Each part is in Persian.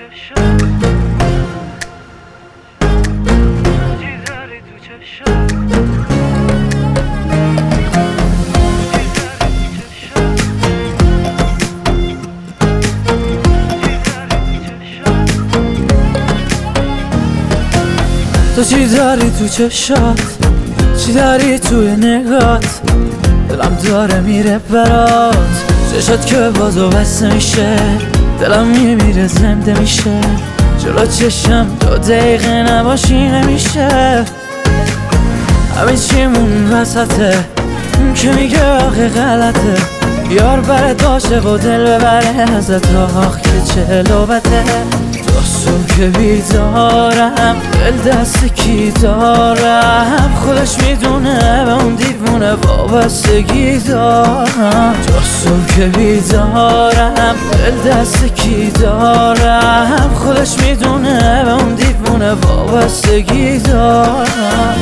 تو چی داری تو چشات، چی داری توی نگات، دلم داره میره برات، چشات که بازو بسته میشه، دلم میمیره زنده میشه، جلو چشم 2 دقیقه نباشی نمیشه. همه چیمون وسطه، اون که میگه آخه غلطه، یار بره داشه و دل ببره ازت، آخ که چه لوبته. تو که بیدارم، دل دست کی دارم، خودش میدونه به اون دیوونه وابستگی دارم. تو که بیدارم، دل دست کی دارم، خودش میدونه به اون دیوونه وابستگی دارم.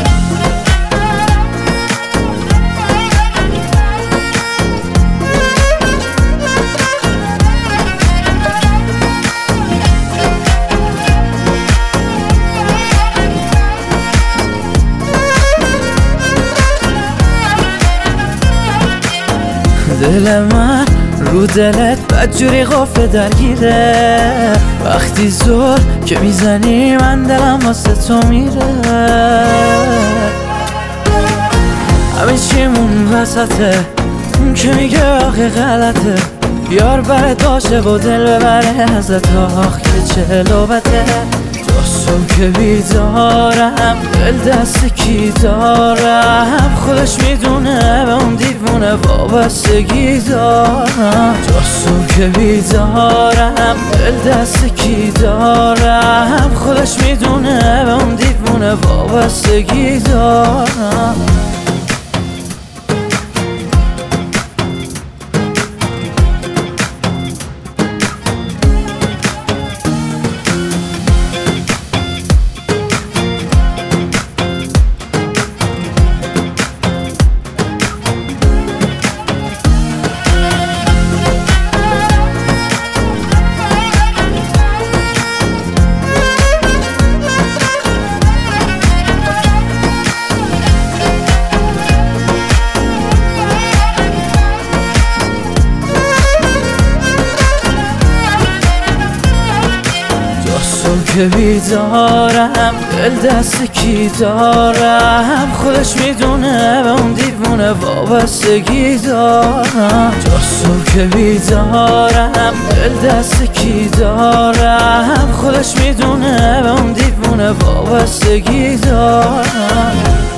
دل من رو دلت بدجوری قفل درگیره، وقتی زور که میزنی من دلم واسه تو میره. همه چیمون وسطه، اون که میگه آخه غلطه، یار بره داشه و دل ببره ازت، آخ که چه لوبته. تو که بیدارم، دل دست کی دارم، خودش میدونه به اون دیوونه وابستگی دارم. تو که بیدارم، دل دست کی دارم، خودش میدونه به اون دیوونه وابستگی دارم. تو که بیدارم، دل دست کی دارم، خودش میدونه به اون دیوونه وابستگی دارم. تو که بیدارم، دل دست کی دارم، خودش میدونه به اون دیوونه وابستگی دارم.